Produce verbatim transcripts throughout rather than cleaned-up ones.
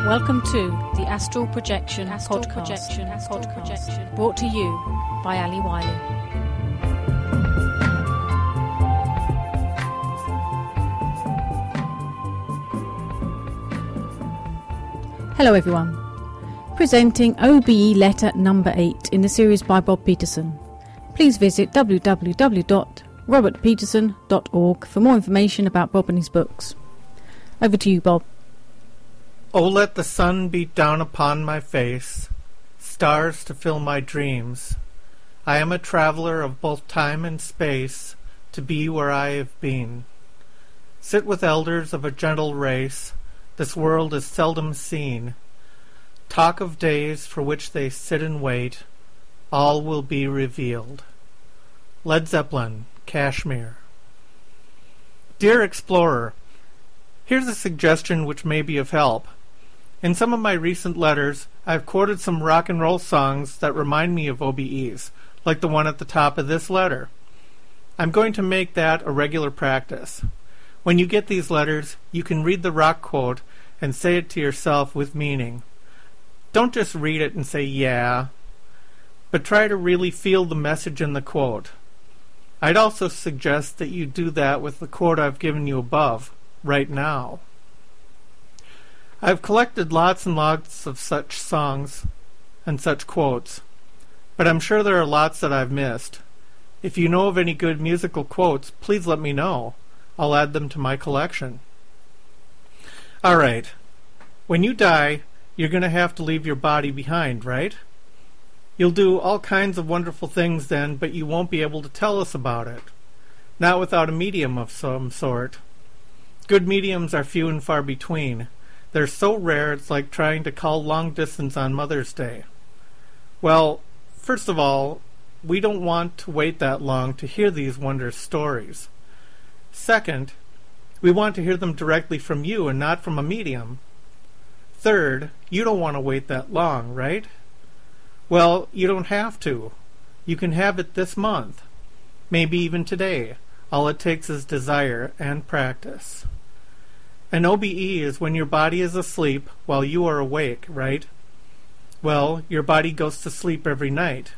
Welcome to the Astral Projection Astral Podcast, Projection Astral Podcast. Projection, brought to you by Ali Wiley. Hello everyone. Presenting O B E letter number eight in the series by Bob Peterson. Please visit w w w dot robert peterson dot org for more information about Bob and his books. Over to you, Bob. Oh, let the sun beat down upon my face, stars to fill my dreams. I am a traveler of both time and space, to be where I have been. Sit with elders of a gentle race, this world is seldom seen. Talk of days for which they sit and wait, all will be revealed. Led Zeppelin, Kashmir. Dear Explorer, here's a suggestion which may be of help. In some of my recent letters, I've quoted some rock and roll songs that remind me of O B Es, like the one at the top of this letter. I'm going to make that a regular practice. When you get these letters, you can read the rock quote and say it to yourself with meaning. Don't just read it and say, yeah, but try to really feel the message in the quote. I'd also suggest that you do that with the quote I've given you above, right now. I've collected lots and lots of such songs and such quotes, but I'm sure there are lots that I've missed. If you know of any good musical quotes, please let me know. I'll add them to my collection. All right. When you die, you're going to have to leave your body behind, right? You'll do all kinds of wonderful things then, but you won't be able to tell us about it. Not without a medium of some sort. Good mediums are few and far between. They're so rare it's like trying to call long distance on Mother's Day. Well, first of all, we don't want to wait that long to hear these wondrous stories. Second, we want to hear them directly from you and not from a medium. Third, you don't want to wait that long, right? Well, you don't have to. You can have it this month, maybe even today. All it takes is desire and practice. An O B E is when your body is asleep while you are awake, right? Well, your body goes to sleep every night.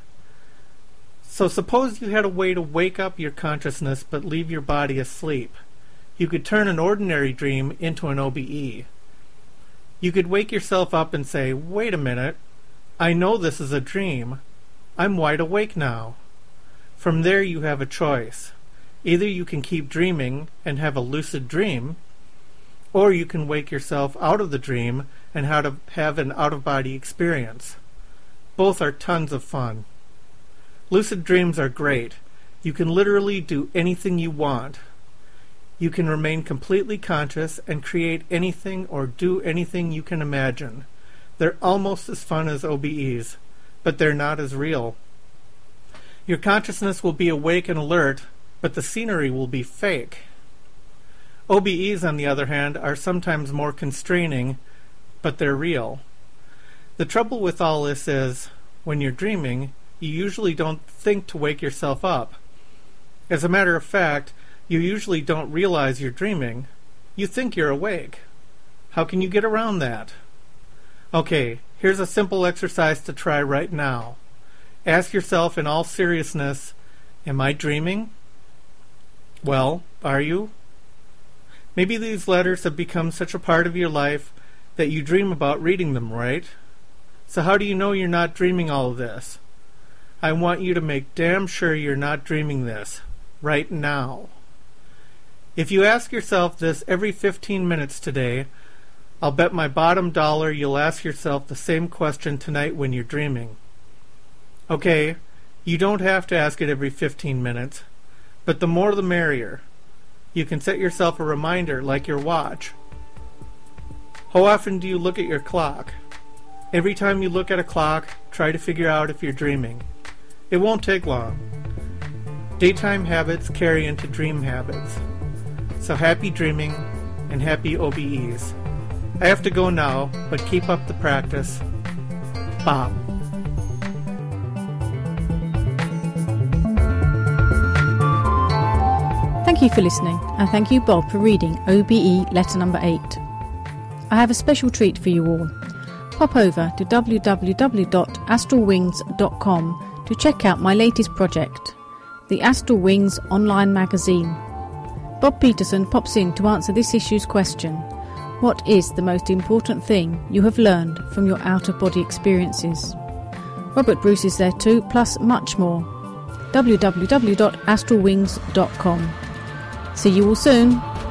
So suppose you had a way to wake up your consciousness but leave your body asleep. You could turn an ordinary dream into an O B E. You could wake yourself up and say, wait a minute, I know this is a dream. I'm wide awake now. From there you have a choice. Either you can keep dreaming and have a lucid dream, or you can wake yourself out of the dream and how to have an out-of-body experience. Both are tons of fun. Lucid dreams are great. You can literally do anything you want. You can remain completely conscious and create anything or do anything you can imagine. They're almost as fun as O B Es, but they're not as real. Your consciousness will be awake and alert, but the scenery will be fake. O B Es, on the other hand, are sometimes more constraining, but they're real. The trouble with all this is, when you're dreaming, you usually don't think to wake yourself up. As a matter of fact, you usually don't realize you're dreaming. You think you're awake. How can you get around that? Okay, here's a simple exercise to try right now. Ask yourself in all seriousness, am I dreaming? Well, are you? Maybe these letters have become such a part of your life that you dream about reading them, right? So how do you know you're not dreaming all of this? I want you to make damn sure you're not dreaming this, right now. If you ask yourself this every fifteen minutes today, I'll bet my bottom dollar you'll ask yourself the same question tonight when you're dreaming. Okay, you don't have to ask it every fifteen minutes, but the more the merrier. You can set yourself a reminder like your watch. How often do you look at your clock? Every time you look at a clock, try to figure out if you're dreaming. It won't take long. Daytime habits carry into dream habits. So happy dreaming and happy O B Es. I have to go now, but keep up the practice. Bob. Thank you for listening, and thank you, Bob, for reading O B E letter number eight. I have a special treat for you all. pop over to w w w dot astral wings dot com to check out my latest project, the Astral Wings online magazine. Bob Peterson pops in to answer this issue's question: what is the most important thing you have learned from your out-of-body experiences? Robert Bruce is there too, plus much more. w w w dot astral wings dot com. See you all soon.